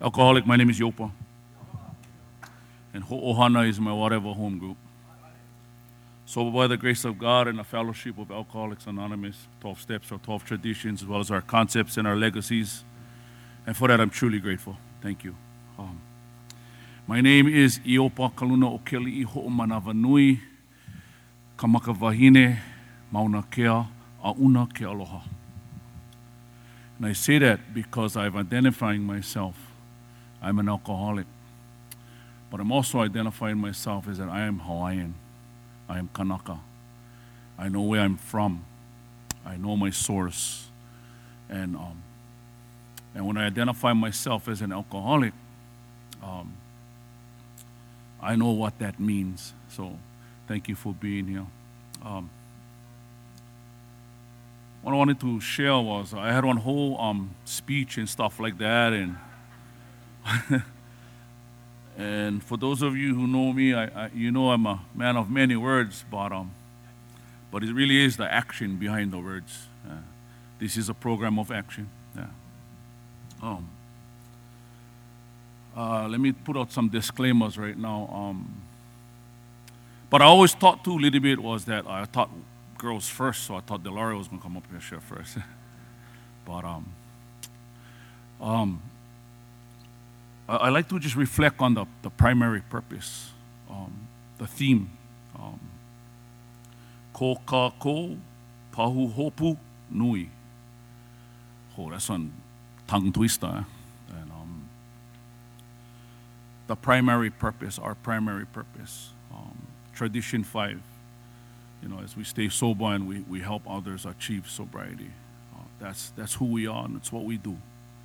Alcoholic, my name is Yopa. And Ho'ohana is my whatever home group. So by the grace of God and the fellowship of Alcoholics Anonymous, 12 steps or 12 traditions, as well as our concepts and our legacies. And for that, I'm truly grateful. Thank you. My name is Iopa Kaluna Okeli Ho'omanavanui, Kamakavahine, Mauna Kea, Auna Ke Aloha. And I say that because I'm identifying myself. I'm an alcoholic. But I'm also identifying myself as that I am Hawaiian. I am Kanaka. I know where I'm from. I know my source. And when I identify myself as an alcoholic, I know what that means. So thank you for being here. What I wanted to share was I had one whole speech and stuff like that, and and for those of you who know me, you know I'm a man of many words, but it really is the action behind the words. This is a program of action. Yeah. Let me put out some disclaimers right now. But I always thought too a little bit was that I thought girls first, so I thought Delaria was going to come up here and share first. But I like to just reflect on the primary purpose, the theme. Ko ka ko pahu hopu nui. Oh, that's one tongue twister. And the primary purpose, our primary purpose. Tradition 5, as we stay sober and we help others achieve sobriety. That's who we are and that's what we do.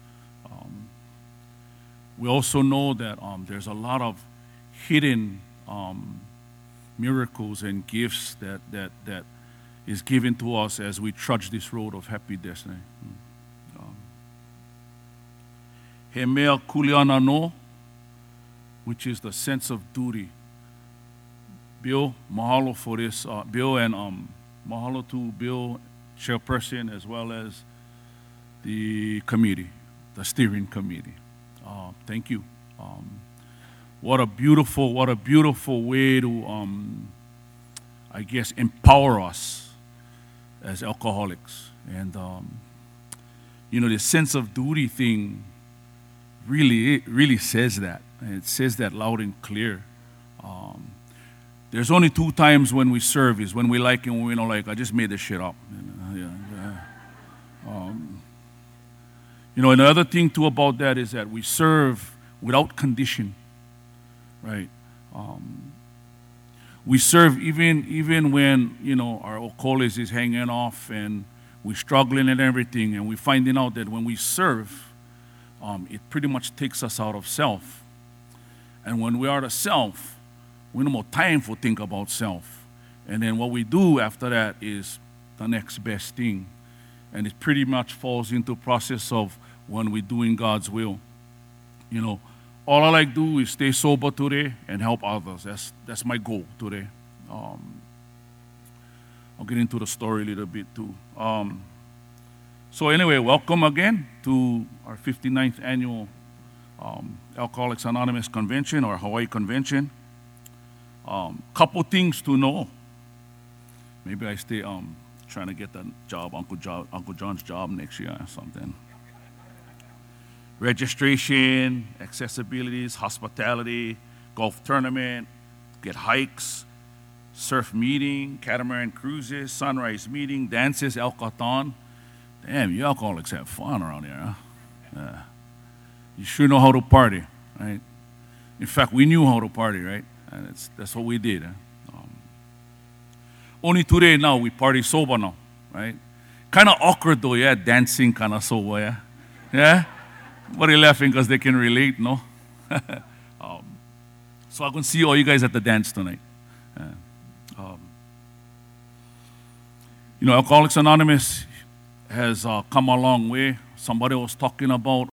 We also know that there's a lot of hidden miracles and gifts that is given to us as we trudge this road of happy destiny. He mea kuleana no, which is the sense of duty. Bill, mahalo for this. Bill and mahalo to Bill, chairperson, as well as the committee, the steering committee. Thank you. What a beautiful way to, I guess, empower us as alcoholics. And, the sense of duty thing really says that. And it says that loud and clear. There's only 2 times when we serve is when we like and when we don't like. I just made this shit up. And the other thing too about that is that we serve without condition, right? We serve even when, our okoles is hanging off and we're struggling and everything, and we're finding out that when we serve, it pretty much takes us out of self. And when we are the self, we no more time for think about self. And then what we do after that is the next best thing. And it pretty much falls into a process of when we're doing God's will. All I like to do is stay sober today and help others. That's my goal today. I'll get into the story a little bit too. So anyway, welcome again to our 59th annual Alcoholics Anonymous Convention or Hawaii Convention. Couple things to know. Maybe I stay trying to get that job, Uncle John's job next year or something. Registration, accessibilities, hospitality, golf tournament, get hikes, surf meeting, catamaran cruises, sunrise meeting, dances, alcohol. Damn, you alcoholics have fun around here, huh? You sure know how to party, right? In fact, we knew how to party, right? And that's what we did. Huh? Only today now we party sober now, right? Kind of awkward though, yeah, dancing kind of sober, yeah? Yeah? But they're laughing because they can relate, no? So I'm going to see all you guys at the dance tonight. Alcoholics Anonymous has come a long way. Somebody was talking about